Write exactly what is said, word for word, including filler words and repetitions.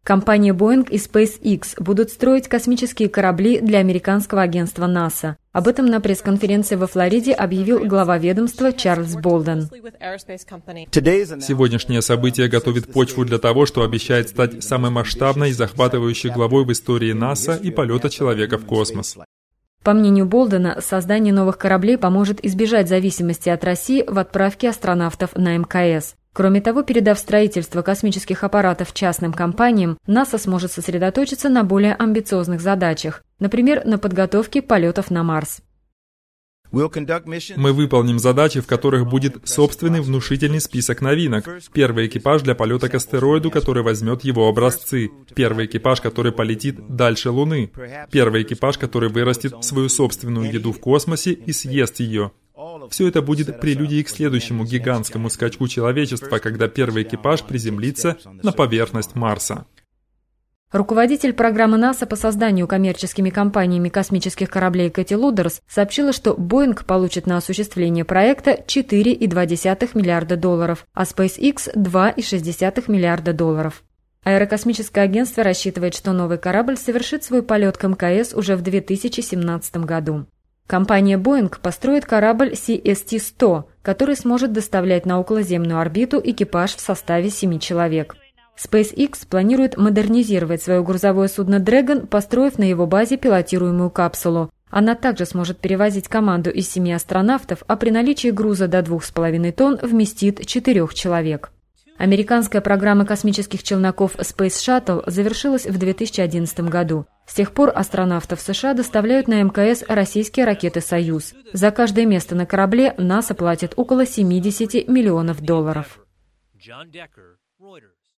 Компания Boeing и SpaceX будут строить космические корабли для американского агентства НАСА. Об этом на пресс-конференции во Флориде объявил глава ведомства Чарльз Болден. Сегодняшнее событие готовит почву для того, что обещает стать самой масштабной и захватывающей главой в истории НАСА и полета человека в космос. По мнению Болдена, создание новых кораблей поможет избежать зависимости от России в отправке астронавтов на эм ка эс. Кроме того, передав строительство космических аппаратов частным компаниям, НАСА сможет сосредоточиться на более амбициозных задачах, например, на подготовке полетов на Марс. Мы выполним задачи, в которых будет собственный внушительный список новинок. Первый экипаж для полета к астероиду, который возьмет его образцы. Первый экипаж, который полетит дальше Луны. Первый экипаж, который вырастет свою собственную еду в космосе и съест ее. Все это будет прелюдией к следующему гигантскому скачку человечества, когда первый экипаж приземлится на поверхность Марса. Руководитель программы НАСА по созданию коммерческими компаниями космических кораблей Кэти Лудерс сообщила, что Boeing получит на осуществление проекта четыре целых две десятых миллиарда долларов, а SpaceX – два целых шесть десятых миллиарда долларов. Аэрокосмическое агентство рассчитывает, что новый корабль совершит свой полет к эм ка эс уже в две тысячи семнадцатом году. Компания Boeing построит корабль си эс ти сто, который сможет доставлять на околоземную орбиту экипаж в составе семи человек. SpaceX планирует модернизировать свое грузовое судно Dragon, построив на его базе пилотируемую капсулу. Она также сможет перевозить команду из семи астронавтов, а при наличии груза до двух с половиной тонн вместит четырех человек. Американская программа космических челноков Space Shuttle завершилась в две тысячи одиннадцатом году. С тех пор астронавтов США доставляют на эм ка эс российские ракеты «Союз». За каждое место на корабле НАСА платит около семидесяти миллионов долларов.